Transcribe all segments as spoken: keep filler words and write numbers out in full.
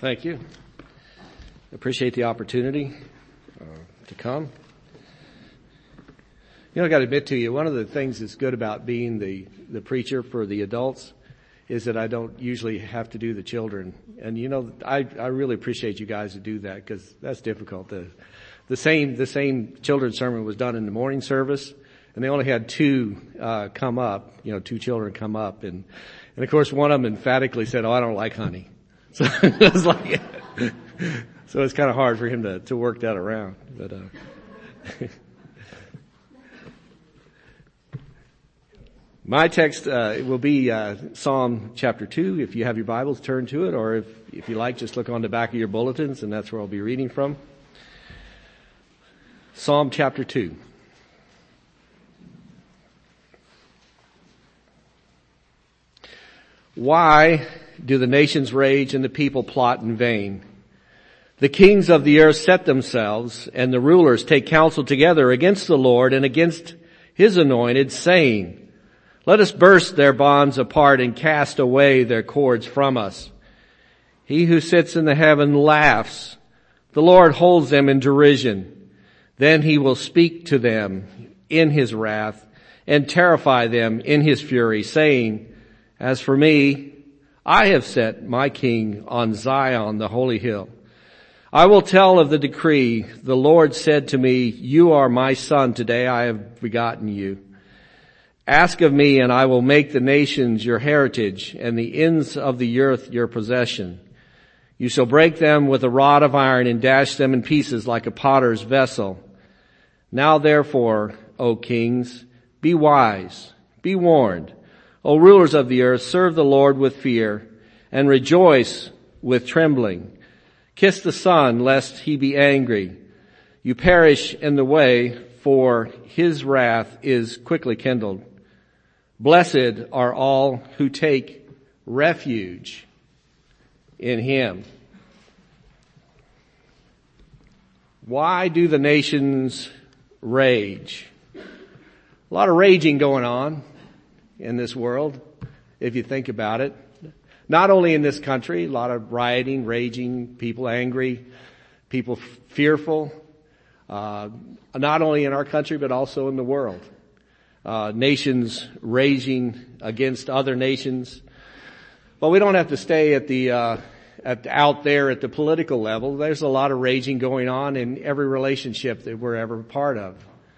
Thank you. Appreciate the opportunity uh, to come. You know, I got to admit to you, one of the things that's good about being the, the preacher for the adults is that I don't usually have to do the children. And you know, I, I really appreciate you guys to do that because that's difficult. The, the same, the same children's sermon was done in the morning service, and they only had two, uh, come up, you know, two children come up. And, and of course one of them emphatically said, "Oh, I don't like honey." So it was like, so it's kind of hard for him to, to work that around. But, uh, my text, uh, will be, uh, Psalm chapter two. If you have your Bibles, turn to it, or if, if you like, just look on the back of your bulletins, and that's where I'll be reading from. Psalm chapter two. Why do the nations rage and the people plot in vain? The kings of the earth set themselves, and the rulers take counsel together against the Lord and against his anointed, saying, "Let us burst their bonds apart and cast away their cords from us." He who sits in the heaven laughs. The Lord holds them in derision. Then he will speak to them in his wrath and terrify them in his fury, saying, "As for me, I have set my king on Zion, the holy hill. I will tell of the decree. The Lord said to me, you are my son. Today I have begotten you. Ask of me, and I will make the nations your heritage and the ends of the earth your possession. You shall break them with a rod of iron and dash them in pieces like a potter's vessel. Now therefore, O kings, be wise, be warned. O rulers of the earth, serve the Lord with fear and rejoice with trembling. Kiss the Son, lest he be angry. You perish in the way, for his wrath is quickly kindled. Blessed are all who take refuge in him." Why do the nations rage? A lot of raging going on in this world, if you think about it. Not only in this country, a lot of rioting, raging, people angry, people f- fearful, uh, not only in our country, but also in the world. Uh, nations raging against other nations. But we don't have to stay at the, uh, at, out there at the political level. There's a lot of raging going on in every relationship that we're ever a part of.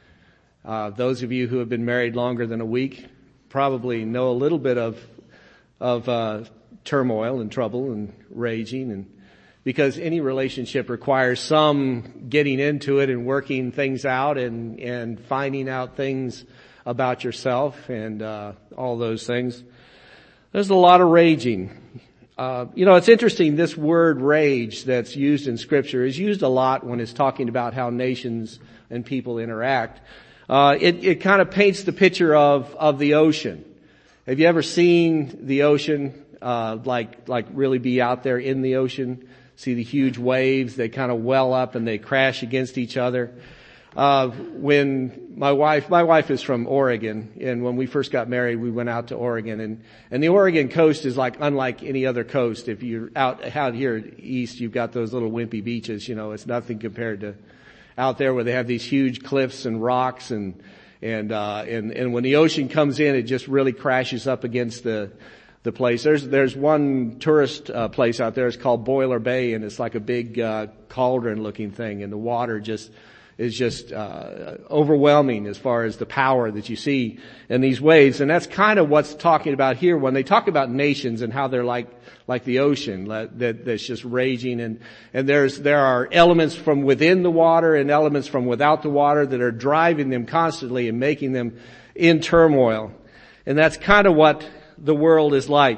Uh, those of you who have been married longer than a week probably know a little bit of, of, uh, turmoil and trouble and raging, and because any relationship requires some getting into it and working things out and, and finding out things about yourself and, uh, all those things. There's a lot of raging. Uh, you know, it's interesting, this word rage that's used in scripture is used a lot when it's talking about how nations and people interact. Uh, it, it kind of paints the picture of, of the ocean. Have you ever seen the ocean, uh, like, like really be out there in the ocean? See the huge waves, they kind of well up and they crash against each other. Uh, when my wife, my wife is from Oregon, and when we first got married, we went out to Oregon, and, and the Oregon coast is like unlike any other coast. If you're out, out here east, you've got those little wimpy beaches, you know, it's nothing compared to out there where they have these huge cliffs and rocks, and, and, uh, and, and when the ocean comes in, it just really crashes up against the, the place. There's, there's one tourist, uh, place out there. It's called Boiler Bay, and it's like a big, uh, cauldron looking thing, and the water just, is just, uh, overwhelming as far as the power that you see in these waves. And that's kind of what's talking about here when they talk about nations and how they're like, like the ocean that, that that's just raging, and, and there's, there are elements from within the water and elements from without the water that are driving them constantly and making them in turmoil. And that's kind of what the world is like.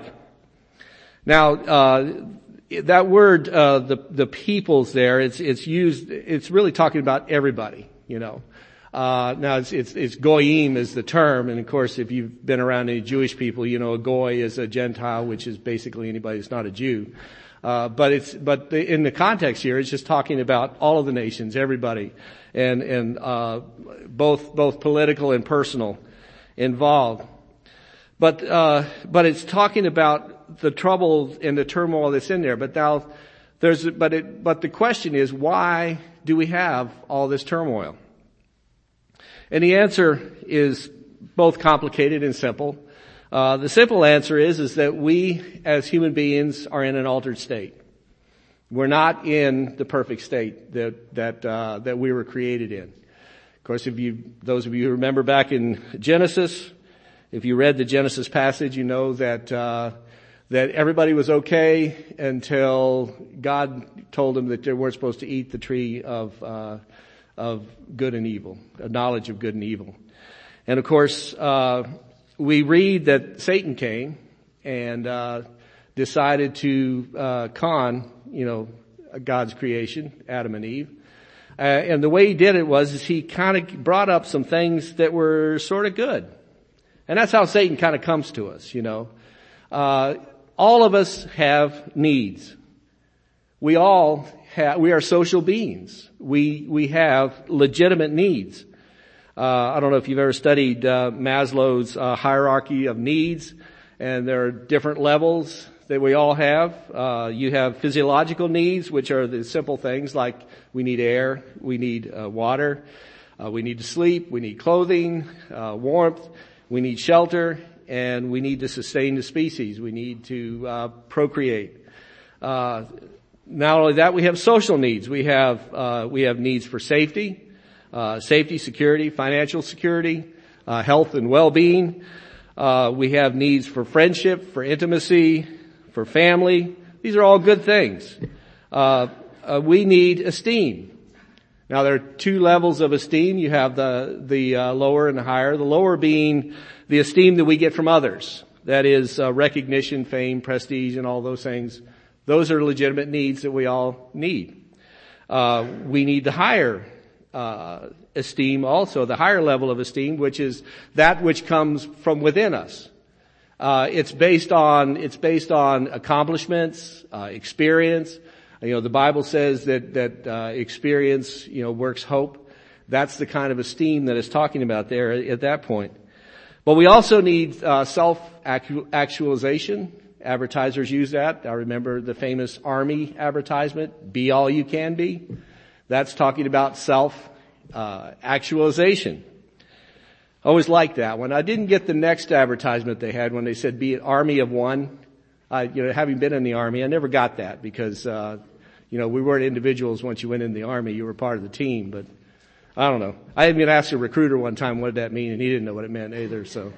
Now, uh, that word, uh, the, the peoples there, it's, it's used, it's really talking about everybody, you know. Uh, now it's, it's, it's goyim is the term, and of course if you've been around any Jewish people, you know a goy is a Gentile, which is basically anybody who's not a Jew. Uh, but it's, but the, in the context here, it's just talking about all of the nations, everybody, and, and, uh, both, both political and personal involved. But, uh, but it's talking about the trouble and the turmoil that's in there. But now, there's, but it, but the question is, why do we have all this turmoil? And the answer is both complicated and simple. Uh, the simple answer is, is that we as human beings are in an altered state. We're not in the perfect state that, that, uh, that we were created in. Of course, if you, those of you who remember back in Genesis, if you read the Genesis passage, you know that, uh, that everybody was okay until God told them that they weren't supposed to eat the tree of, uh, of good and evil, a knowledge of good and evil. And of course, uh, we read that Satan came and, uh, decided to, uh, con, you know, God's creation, Adam and Eve. Uh, and the way he did it was, is he kind of brought up some things that were sort of good. And that's how Satan kind of comes to us, you know. Uh, all of us have needs. We all have, we are social beings. We, we have legitimate needs. Uh, I don't know if you've ever studied, uh, Maslow's, uh, hierarchy of needs, and there are different levels that we all have. Uh, you have physiological needs, which are the simple things like we need air, we need uh, water, uh, we need to sleep, we need clothing, uh, warmth, we need shelter, and we need to sustain the species. We need to uh, procreate. Uh, not only that, we have social needs. We have uh, we have needs for safety, uh, safety, security, financial security, uh, health and well-being. Uh, we have needs for friendship, for intimacy, for family. These are all good things. Uh, uh, we need esteem. Now there are two levels of esteem. You have the, the uh, lower and the higher. The lower being the esteem that we get from others. That is uh, recognition, fame, prestige, and all those things. Those are legitimate needs that we all need. Uh, we need the higher uh, esteem also, the higher level of esteem, which is that which comes from within us. Uh, it's based on, it's based on accomplishments, uh, experience. You know, the Bible says that, that, uh, experience, you know, works hope. That's the kind of esteem that it's talking about there at, at that point. But we also need, uh, self-actualization. Advertisers use that. I remember the famous Army advertisement, be all you can be. That's talking about self, uh, actualization. I always liked that one. I didn't get the next advertisement they had when they said be an army of one. I, you know, having been in the Army, I never got that because, uh, you know, we weren't individuals once you went in the Army. You were part of the team, but I don't know. I even asked a recruiter one time what did that mean, and he didn't know what it meant either, so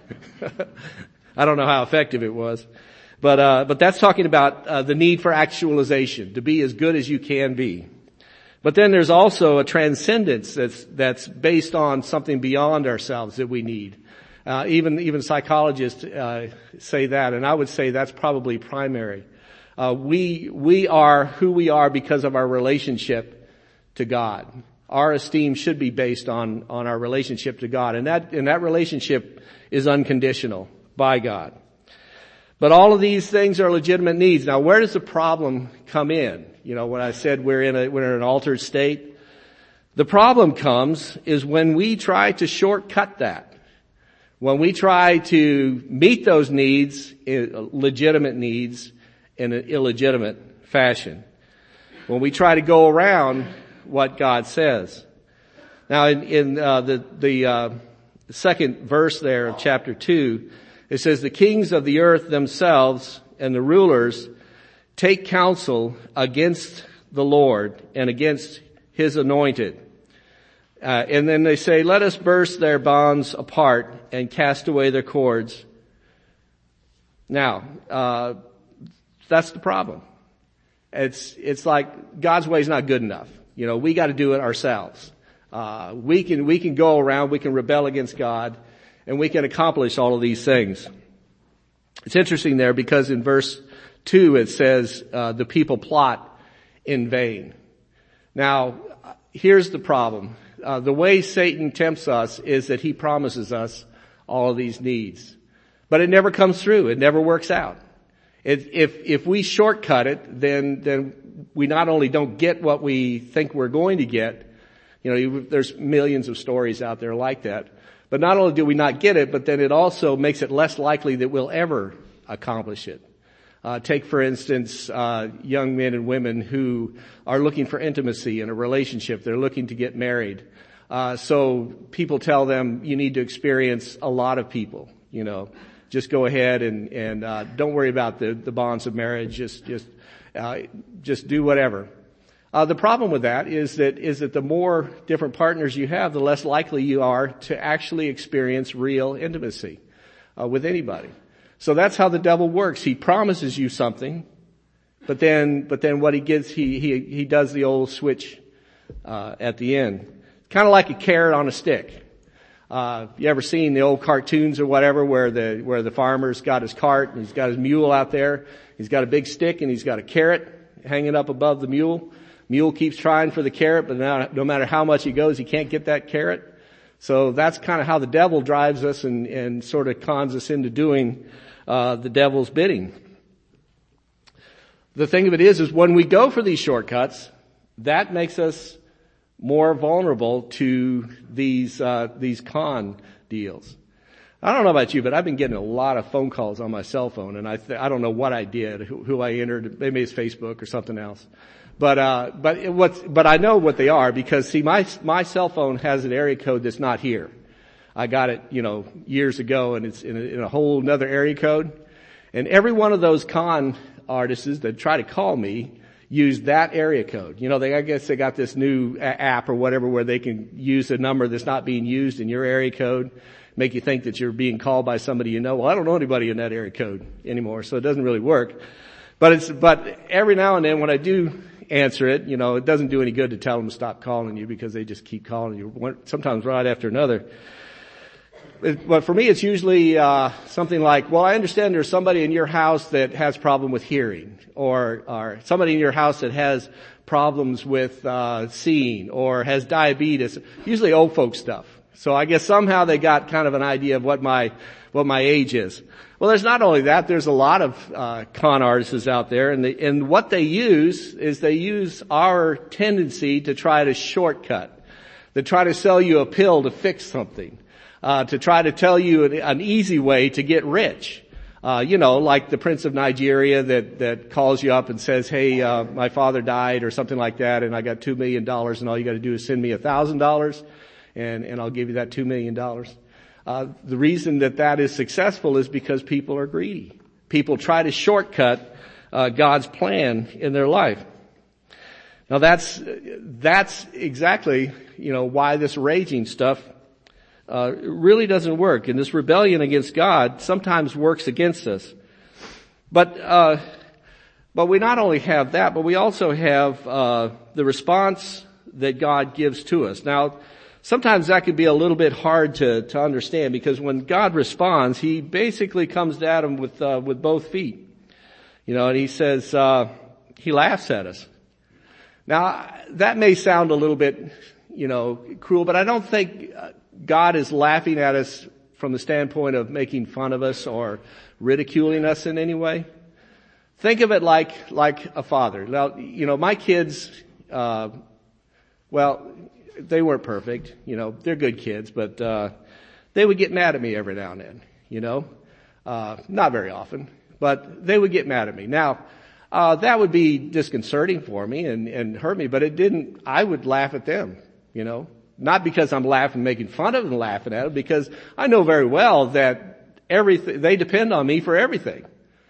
I don't know how effective it was. But, uh, but that's talking about, uh, the need for actualization, to be as good as you can be. But then there's also a transcendence that's, that's based on something beyond ourselves that we need. Uh, even, even psychologists, uh, say that, and I would say that's probably primary. Uh, we, we are who we are because of our relationship to God. Our esteem should be based on, on our relationship to God, and that, and that relationship is unconditional by God. But all of these things are legitimate needs. Now, where does the problem come in? You know, when I said we're in a, we're in an altered state, the problem comes is when we try to shortcut that. When we try to meet those needs, legitimate needs, in an illegitimate fashion. When we try to go around what God says. Now, in, in uh, the the uh, second verse there of chapter two, it says, "The kings of the earth themselves and the rulers take counsel against the Lord and against His anointed." Uh, and then they say, "Let us burst their bonds apart and cast away their cords." Now, uh, that's the problem. It's, it's like God's way is not good enough. You know, we got to do it ourselves. Uh, we can, we can go around, we can rebel against God, and we can accomplish all of these things. It's interesting there because in verse two it says, uh, the people plot in vain. Now, here's the problem. Uh, the way Satan tempts us is that he promises us all of these needs. But it never comes through. It never works out. If, if, if we shortcut it, then, then we not only don't get what we think we're going to get, you know, there's millions of stories out there like that, but not only do we not get it, but then it also makes it less likely that we'll ever accomplish it. Uh, take, for instance, uh, young men and women who are looking for intimacy in a relationship. They're looking to get married. Uh, so people tell them you need to experience a lot of people, you know. Just go ahead and, and, uh, don't worry about the, the bonds of marriage. Just, just, uh, just do whatever. Uh, the problem with that is that, is that the more different partners you have, the less likely you are to actually experience real intimacy, uh, with anybody. So that's how the devil works. He promises you something, but then, but then what he gets, he, he, he does the old switch, uh, at the end. Kind of like a carrot on a stick. Uh, you ever seen the old cartoons or whatever where the, where the farmer's got his cart and he's got his mule out there. He's got a big stick and he's got a carrot hanging up above the mule. Mule keeps trying for the carrot, but now, no matter how much he goes, he can't get that carrot. So that's kind of how the devil drives us and, and sort of cons us into doing Uh, the devil's bidding. The thing of it is, is when we go for these shortcuts, that makes us more vulnerable to these, uh, these con deals. I don't know about you, but I've been getting a lot of phone calls on my cell phone, and I, th- I don't know what I did, who, who I entered. Maybe it's Facebook or something else. But, uh, but it, what's, but I know what they are because see, my, my cell phone has an area code that's not here. I got it, you know, years ago, and it's in a, in a whole nother area code. And every one of those con artists that try to call me use that area code. You know, they, I guess they got this new a- app or whatever where they can use a number that's not being used in your area code, make you think that you're being called by somebody you know. Well, I don't know anybody in that area code anymore, so it doesn't really work. But it's, but every now and then when I do answer it, you know, it doesn't do any good to tell them to stop calling you because they just keep calling you, sometimes right after another. But for me, it's usually uh something like, well, I understand there's somebody in your house that has problem with hearing, or or somebody in your house that has problems with uh seeing, or has diabetes. Usually old folks stuff. So I guess somehow they got kind of an idea of what my what my age is. Well, there's not only that. There's a lot of uh con artists out there, and the, and what they use is they use our tendency to try to shortcut. They try to sell you a pill to fix something. Uh, to try to tell you an, an easy way to get rich. Uh, you know, like the Prince of Nigeria that, that calls you up and says, hey, uh, my father died or something like that and I got two million dollars and all you gotta do is send me a thousand dollars and, and I'll give you that two million dollars. Uh, the reason that that is successful is because people are greedy. People try to shortcut, uh, God's plan in their life. Now that's, that's exactly, you know, why this raging stuff Uh, really doesn't work. And this rebellion against God sometimes works against us. But, uh, but we not only have that, but we also have, uh, the response that God gives to us. Now, sometimes that could be a little bit hard to, to understand because when God responds, He basically comes at him with, uh, with both feet. You know, and He says, uh, He laughs at us. Now, that may sound a little bit, you know, cruel, but I don't think, uh, God is laughing at us from the standpoint of making fun of us or ridiculing us in any way. Think of it like, like a father. Now, you know, my kids, uh, well, they weren't perfect. You know, they're good kids, but, uh, they would get mad at me every now and then, you know, uh, not very often, but they would get mad at me. Now, uh, that would be disconcerting for me and, and hurt me, but it didn't, I would laugh at them, you know. Not because I'm laughing, making fun of them and laughing at them, because I know very well that everything, they depend on me for everything.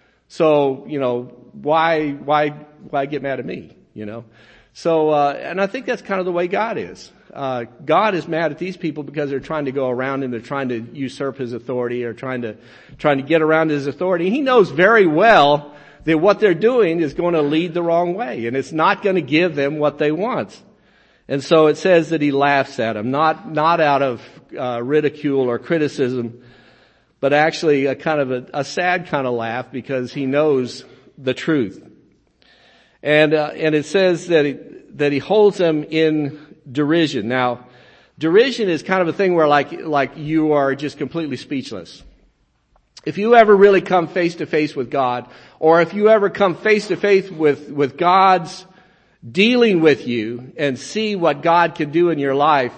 So, you know, why, why, why get mad at me, you know? So, uh, and I think that's kind of the way God is. Uh, God is mad at these people because they're trying to go around Him, they're trying to usurp His authority or trying to, trying to get around His authority. He knows very well that what they're doing is going to lead the wrong way and it's not going to give them what they want. And so it says that He laughs at them, not, not out of, uh, ridicule or criticism, but actually a kind of a, a sad kind of laugh because He knows the truth. And, uh, and it says that He, that He holds them in derision. Now, derision is kind of a thing where like, like you are just completely speechless. If you ever really come face to face with God, or if you ever come face to face with, with God's dealing with you and see what God can do in your life,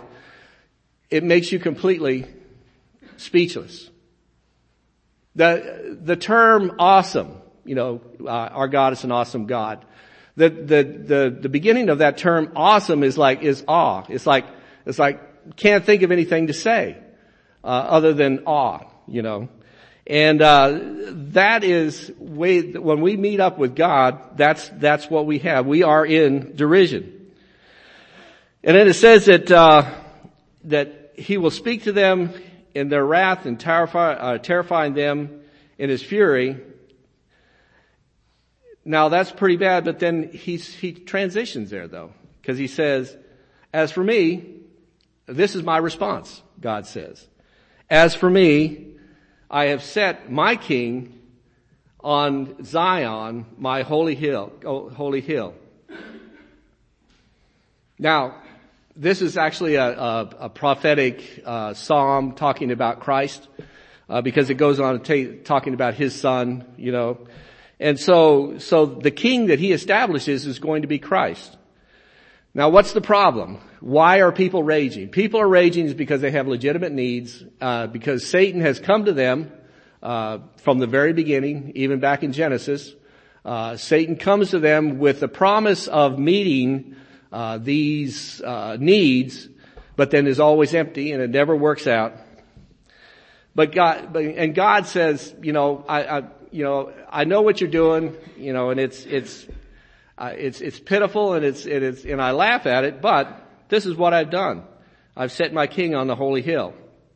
it makes you completely speechless. The, the term awesome, You know, uh, our God is an awesome God. The, the, the, the beginning of that term awesome is like, is awe. It's like, it's like, can't think of anything to say, uh, other than awe, you know. And, uh, that is way, when we meet up with God, that's, that's what we have. We are in derision. And then it says that, uh, that he will speak to them in their wrath and terrify, uh, terrifying them in his fury. Now that's pretty bad, but then he's, he transitions there though, because he says, as for me, this is my response, God says. As for me, I have set my king on Zion, my holy hill, oh, holy hill. Now, this is actually a, a, a prophetic uh, psalm talking about Christ, uh, because it goes on to ta- talking about his son, you know. And so, so the king that he establishes is going to be Christ. Now what's the problem? Why are people raging? People are raging is because they have legitimate needs, uh, because Satan has come to them, uh, from the very beginning, even back in Genesis. Uh, Satan comes to them with the promise of meeting, uh, these, uh, needs, but then is always empty and it never works out. But God, but, and God says, you know, I, I, you know, I know what you're doing, you know, and it's, it's, uh, it's, it's pitiful and it's, it is, and I laugh at it, but this is what I've done. I've set my king on the holy hill.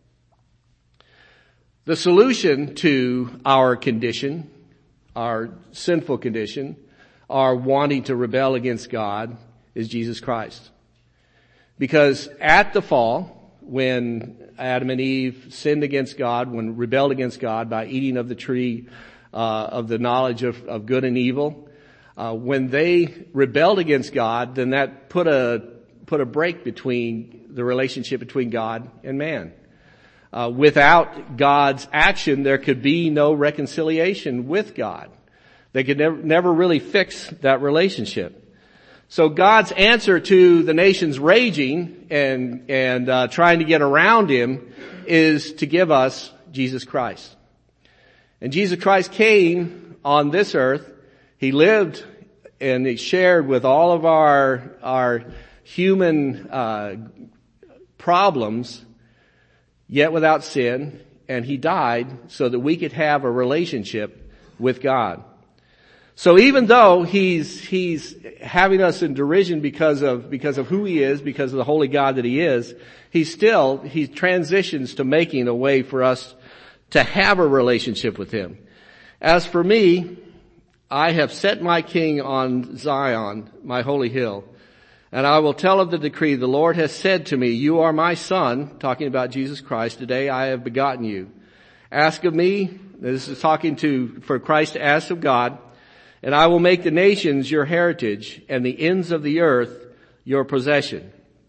The solution to our condition, our sinful condition, our wanting to rebel against God is Jesus Christ. Because at the fall, when Adam and Eve sinned against God, when rebelled against God by eating of the tree Uh, of the knowledge of, of good and evil. Uh, when they rebelled against God, then that put a, put a break between the relationship between God and man. Uh, without God's action, there could be no reconciliation with God. They could never, never really fix that relationship. So God's answer to the nations raging and, and, uh, trying to get around him is to give us Jesus Christ. And Jesus Christ came on this earth. He lived and he shared with all of our, our human, uh, problems, yet without sin. And he died so that we could have a relationship with God. So even though he's, he's having us in derision because of, because of who he is, because of the holy God that he is, he still, he transitions to making a way for us to have a relationship with him. As for me, I have set my king on Zion, my holy hill, and I will tell of the decree, the Lord has said to me, you are my son, talking about Jesus Christ, today I have begotten you. Ask of me, this is talking to, for Christ to ask of God, and I will make the nations your heritage and the ends of the earth your possession.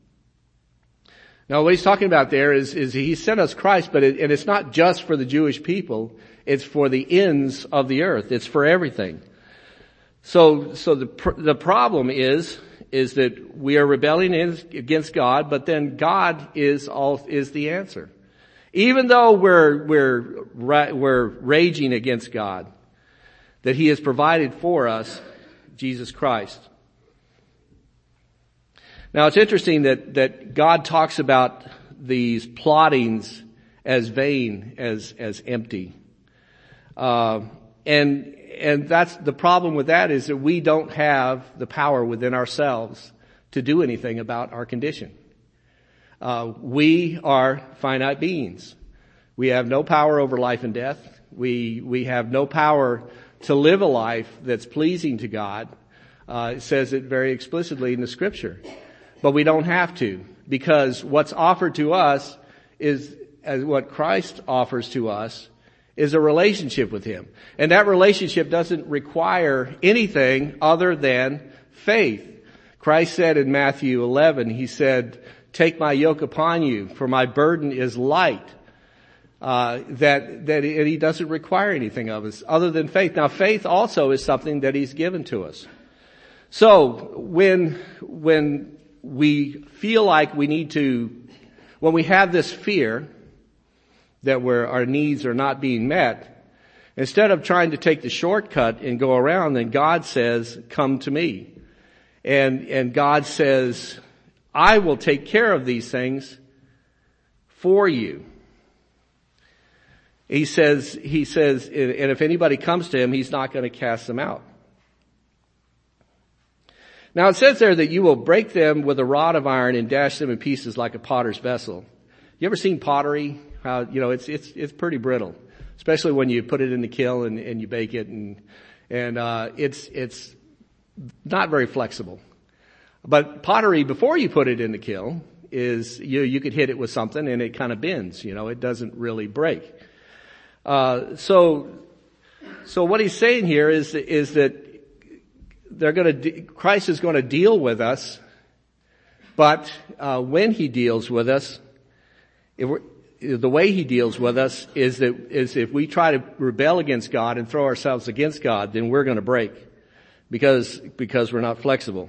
Now what he's talking about there is, is he sent us Christ, but it, and it's not just for the Jewish people. It's for the ends of the earth. It's for everything. So, so the, the problem is, is that we are rebelling against God, but then God is all, is the answer. Even though we're, we're, we're raging against God, that he has provided for us Jesus Christ. Now it's interesting that, that God talks about these plottings as vain, as, as empty. Uh, and, and that's the problem with that is that we don't have the power within ourselves to do anything about our condition. Uh, we are finite beings. We have no power over life and death. We, we have no power to live a life that's pleasing to God. Uh, it says it very explicitly in the scripture. But we don't have to, because what's offered to us is, as what Christ offers to us, is a relationship with him. And that relationship doesn't require anything other than faith. Christ said in Matthew eleven, he said, take my yoke upon you, for my burden is light. Uh, that, that he doesn't require anything of us other than faith. Now faith also is something that he's given to us. So when, when we feel like we need to, when we have this fear that we're, our needs are not being met, Instead of trying to take the shortcut and go around, then God says, come to me. And, and God says, I will take care of these things for you. He says, he says, and if anybody comes to him, he's not going to cast them out. Now it says there that you will break them with a rod of iron and dash them in pieces like a potter's vessel. You ever seen pottery? How, you know, it's, it's, it's pretty brittle. Especially when you put it in the kiln and, and you bake it, and and uh it's it's not very flexible. But pottery, before you put it in the kiln, is you you could hit it with something and it kind of bends. You know, it doesn't really break. Uh So so what he's saying here is is that they're going to Christ is going to deal with us, but uh when he deals with us, if we're the way he deals with us is that is if we try to rebel against God and throw ourselves against God, then we're going to break because because we're not flexible.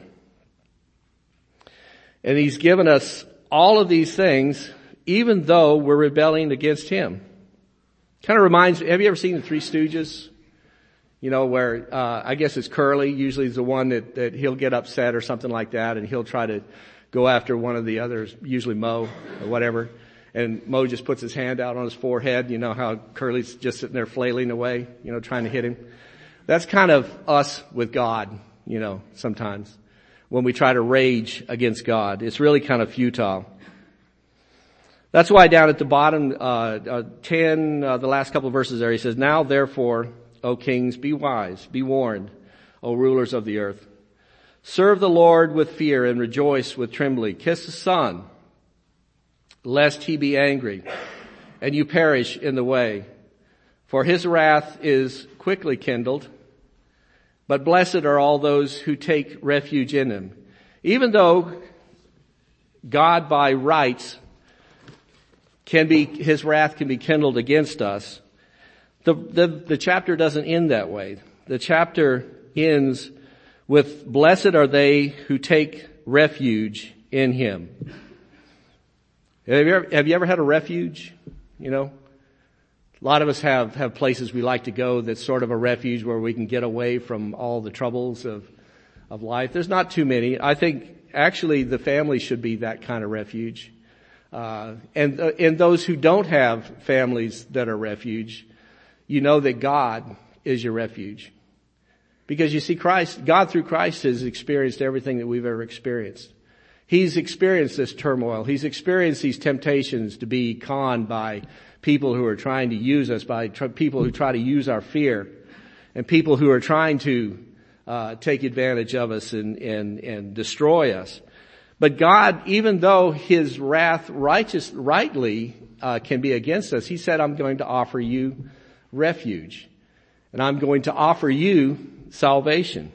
And he's given us all of these things even though we're rebelling against him. Kind of reminds, have you ever seen the Three Stooges? You know, where uh I guess it's Curly, usually is the one that that he'll get upset or something like that, and he'll try to go after one of the others, usually Moe or whatever. And Moe just puts his hand out on his forehead. You know how Curly's just sitting there flailing away, you know, trying to hit him. That's kind of us with God, you know, sometimes. When we try to rage against God, it's really kind of futile. That's why down at the bottom, uh, uh ten, uh, the last couple of verses there, he says, now therefore, O kings, be wise, be warned, O rulers of the earth. Serve the Lord with fear and rejoice with trembling. Kiss the Son, lest he be angry and you perish in the way. For his wrath is quickly kindled, but blessed are all those who take refuge in him. Even though God by rights can be, his wrath can be kindled against us, the, the, the chapter doesn't end that way. The chapter ends with blessed are they who take refuge in him. Have you ever, have you ever had a refuge? You know, a lot of us have, have places we like to go that's sort of a refuge where we can get away from all the troubles of, of life. There's not too many. I think actually the family should be that kind of refuge. Uh, and, uh, and those who don't have families that are refuge, you know that God is your refuge. Because you see Christ, God through Christ has experienced everything that we've ever experienced. He's experienced this turmoil. He's experienced these temptations to be conned by people who are trying to use us, by tr- people who try to use our fear, and people who are trying to uh take advantage of us and, and, and destroy us. But God, even though his wrath righteous, rightly uh can be against us, he said, I'm going to offer you refuge. And I'm going to offer you salvation.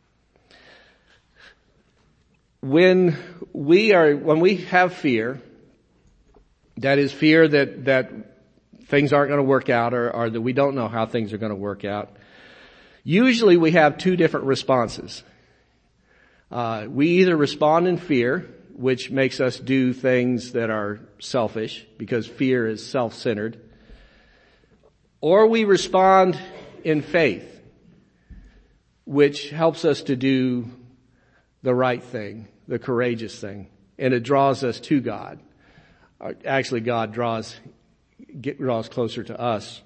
When we are, when we have fear, that is fear that, that things aren't going to work out, or, or that we don't know how things are going to work out, usually we have two different responses. Uh, we either respond in fear, which makes us do things that are selfish, because fear is self-centered, or we respond in faith, which helps us to do the right thing, the courageous thing, and it draws us to God. Actually, God draws get, draws closer to us.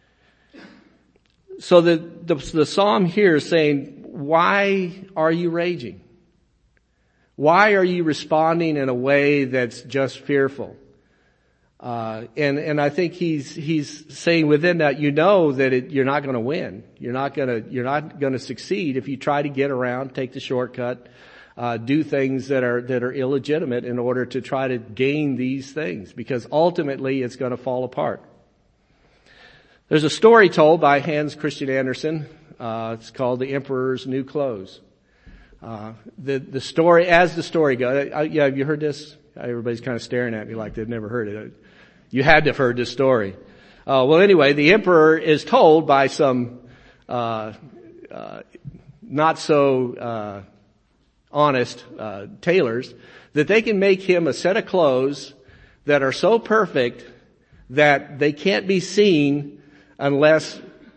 So the, the the psalm here is saying, why are you raging? Why are you responding in a way that's just fearful? Uh, and, and I think he's, he's saying within that, you know that it, you're not going to win. You're not going to, you're not going to succeed if you try to get around, take the shortcut, uh, do things that are, that are illegitimate in order to try to gain these things, because ultimately it's going to fall apart. There's a story told by Hans Christian Andersen. Uh, it's called The Emperor's New Clothes. Uh, the, the story, as the story goes, uh, yeah, have you heard this? Everybody's kind of staring at me like they've never heard it. You had to have heard this story. Uh, well, anyway, the emperor is told by some, uh, uh, not so, uh, honest, uh, tailors that they can make him a set of clothes that are so perfect that they can't be seen unless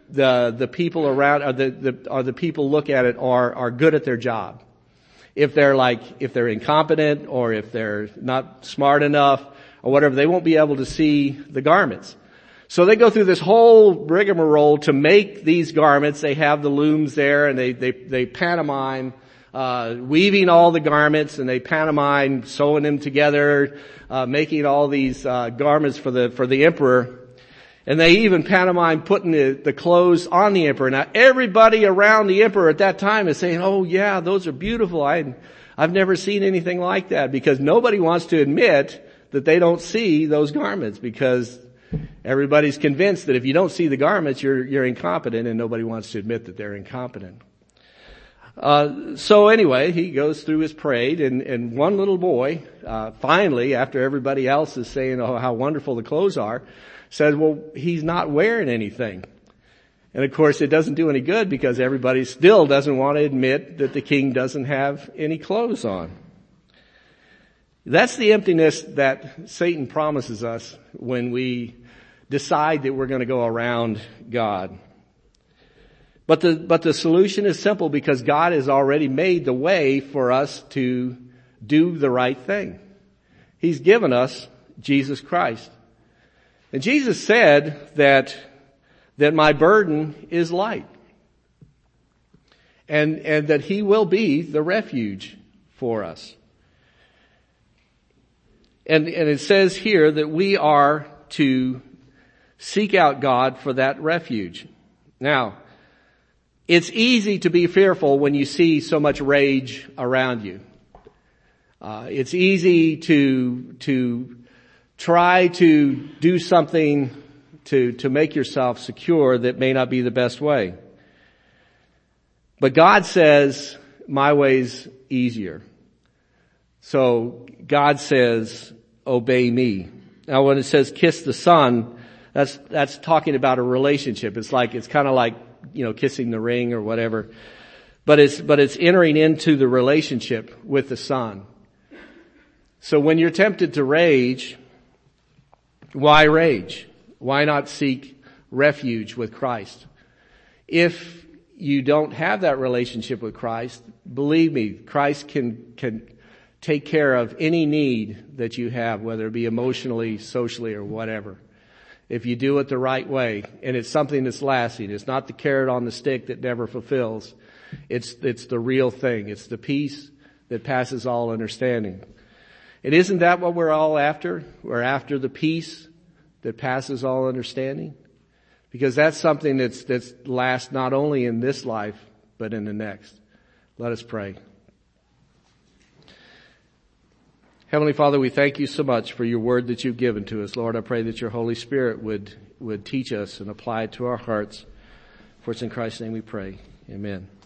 the, the people around, or the, the, or the people look at it are, are good at their job. If they're like, if they're incompetent or if they're not smart enough or whatever, they won't be able to see the garments. So they go through this whole rigmarole to make these garments. They have the looms there and they, they, they pantomime, uh, weaving all the garments, and they pantomime sewing them together, uh, making all these, uh, garments for the, for the emperor. And they even pantomime putting the, the clothes on the emperor. Now everybody around the emperor at that time is saying, oh yeah, those are beautiful. I, I've never seen anything like that, because nobody wants to admit that they don't see those garments, because everybody's convinced that if you don't see the garments, you're, you're incompetent, and nobody wants to admit that they're incompetent. Uh, so anyway, he goes through his parade, and, and one little boy, uh, finally, after everybody else is saying, oh, how wonderful the clothes are, says, well, he's not wearing anything. And of course, it doesn't do any good, because everybody still doesn't want to admit that the king doesn't have any clothes on. That's the emptiness that Satan promises us when we decide that we're going to go around God. But the, but the solution is simple, because God has already made the way for us to do the right thing. He's given us Jesus Christ. And Jesus said that, that my burden is light. And, and that He will be the refuge for us. And, and it says here that we are to seek out God for that refuge. Now, it's easy to be fearful when you see so much rage around you. Uh, it's easy to, to try to do something to, to make yourself secure that may not be the best way. But God says, my way's easier. So God says, obey me. Now when it says kiss the Son, that's, that's talking about a relationship. It's like, it's kind of like, you know, kissing the ring or whatever. But it's, but it's entering into the relationship with the Son. So when you're tempted to rage, why rage? Why not seek refuge with Christ? If you don't have that relationship with Christ, believe me, Christ can, can take care of any need that you have, whether it be emotionally, socially, or whatever. If you do it the right way, and it's something that's lasting. It's not the carrot on the stick that never fulfills. It's, it's the real thing. It's the peace that passes all understanding. And isn't that what we're all after? We're after the peace that passes all understanding. Because that's something that's, that's lasts not only in this life, but in the next. Let us pray. Heavenly Father, we thank you so much for your word that you've given to us. Lord, I pray that your Holy Spirit would, would teach us and apply it to our hearts. For it's in Christ's name we pray. Amen.